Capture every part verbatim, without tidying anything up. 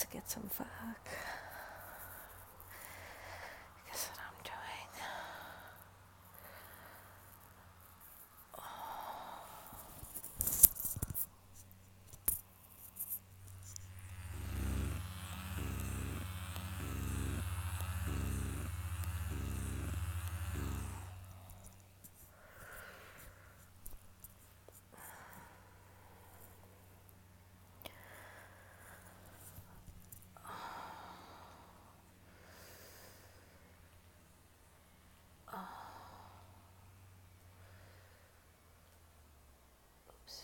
to get some fuck. Guess what I'm doing. Oops.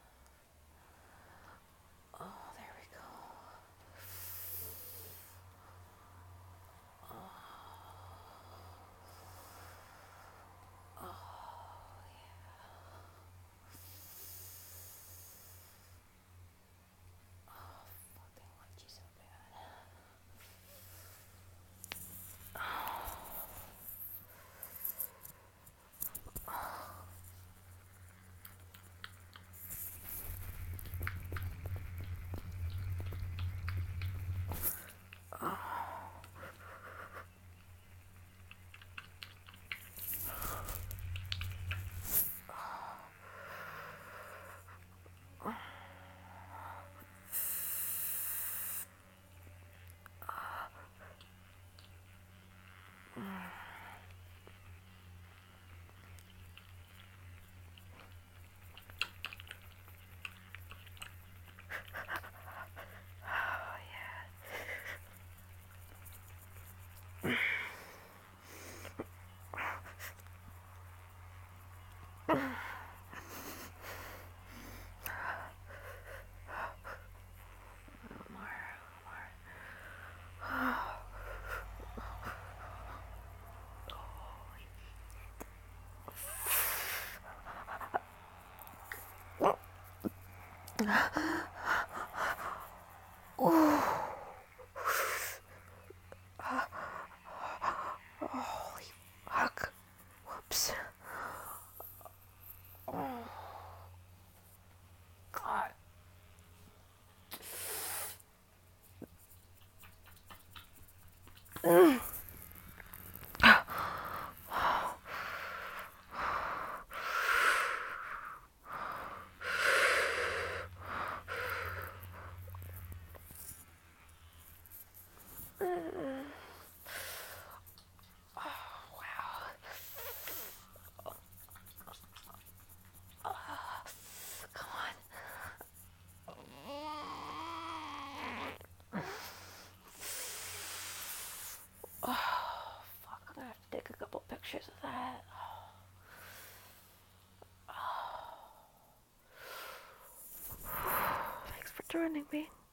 Oh, there we go. Oh, oh yeah. Oh, fucking want you so bad. Holy fuck. Whoops. Oh, God. Mm. Oh, fuck. I'm gonna have to take a couple pictures of that. Oh. Thanks for joining me.